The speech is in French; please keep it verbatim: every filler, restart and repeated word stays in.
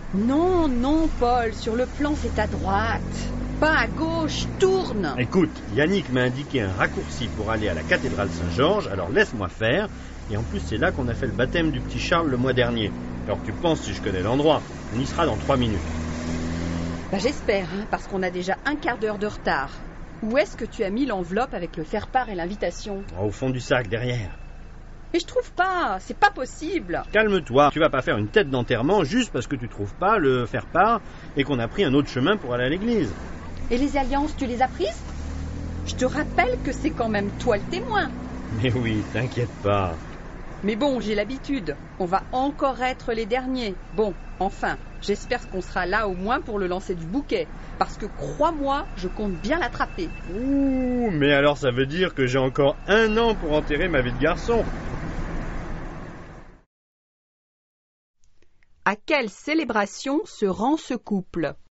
Non, non, Paul, sur le plan, c'est à droite. Pas à gauche, tourne. Écoute, Yannick m'a indiqué un raccourci pour aller à la cathédrale Saint-Georges, alors laisse-moi faire. Et en plus, c'est là qu'on a fait le baptême du petit Charles le mois dernier. Alors tu penses si je connais l'endroit, on y sera dans trois minutes. Bah, j'espère, hein, parce qu'on a déjà un quart d'heure de retard. Où est-ce que tu as mis l'enveloppe avec le faire-part et l'invitation? Au fond du sac, derrière. Mais je trouve pas, c'est pas possible. Calme-toi, tu vas pas faire une tête d'enterrement juste parce que tu trouves pas le faire-part et qu'on a pris un autre chemin pour aller à l'église. Et les alliances, tu les as prises? Je te rappelle que c'est quand même toi le témoin. Mais oui, t'inquiète pas. Mais bon, j'ai l'habitude. On va encore être les derniers. Bon, enfin, j'espère qu'on sera là au moins pour le lancer du bouquet. Parce que crois-moi, je compte bien l'attraper. Ouh, mais alors ça veut dire que j'ai encore un an pour enterrer ma vie de garçon. À quelle célébration se rend ce couple?